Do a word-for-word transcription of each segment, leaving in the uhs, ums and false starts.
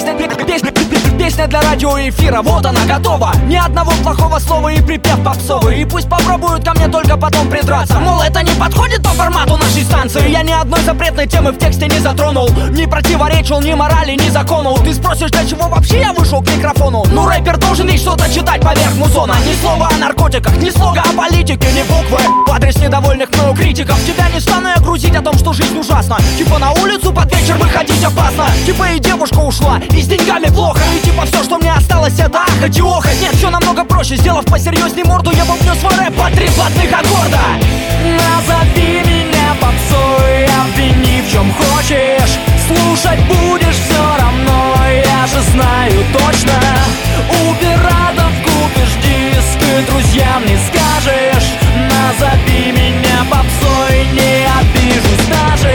Песня, песня, песня для радиоэфира, вот она готова. Ни одного плохого слова и припев попсовый. И пусть попробуют ко мне только потом придраться, мол, это не подходит по формату нашей станции. Я ни одной запретной темы в тексте не затронул, не противоречил ни морали, ни закону. Ты спросишь, для чего вообще я вышел к микрофону? Ну, рэпер должен ведь что-то читать поверх музона. Ни слова о наркотиках, ни слога о политике, ни буквы в адрес недовольных мною критиков. Тебя не стану я грузить о том, что жизнь ужасна. Типа на улицу под вечер выходить опасно. Типа и девушка ушла, и с деньгами плохо. И типа все, что мне осталось, это ахать и охать. Нет, все намного проще, сделав посерьезней морду, я бубню свой рэп по три платных аккорда. Назови меня попсой, обвини в чем хочешь. Слушать будешь все равно, я же знаю точно. У пиратов купишь диск и друзьям не скажешь. Назови меня попсой, не обижусь даже.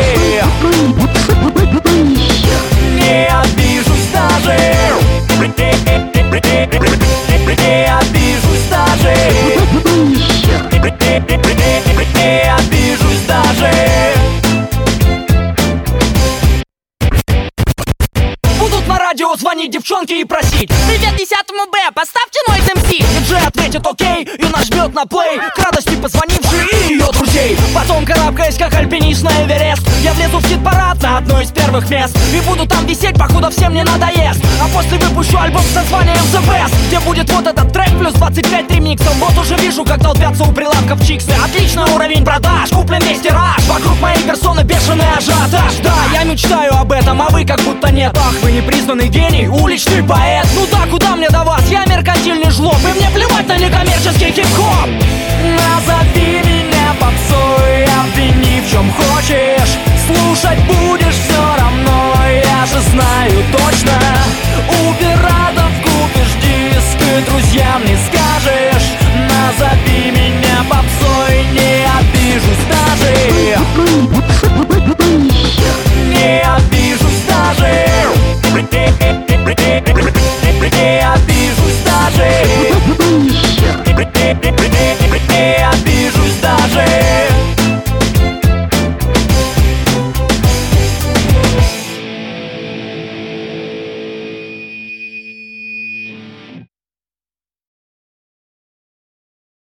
Не обижусь даже. Не обижусь даже. Не обижусь даже. Будут на радио звонить девчонки и просить: привет десятому Б, поставьте Noise эм си. Диджей ответит окей и нажмет на плей, к радости позвонившей и ее друзей. Потом, карабкаясь как альпинист на Эверест, я влезу в хит-парад на одно из первых мест. И буду там висеть, покуда всем не надоест. А после выпущу альбом с названием The Best, где будет вот этот трек плюс двадцать пять ремиксов. Вот уже вижу, как толпятся у прилавков чиксы. Отличный уровень продаж, куплен весь тираж. Вокруг моей персоны бешеный ажиотаж. Да, я мечтаю об этом, а вы как будто нет. Ах, вы непризнанный гений, уличный поэт. Ну да, куда мне до вас, я меркантильный жлоб, и мне плевать на некоммерческий хип-хоп. Назови меня попсой, обвини в чем хочешь. Слушать будешь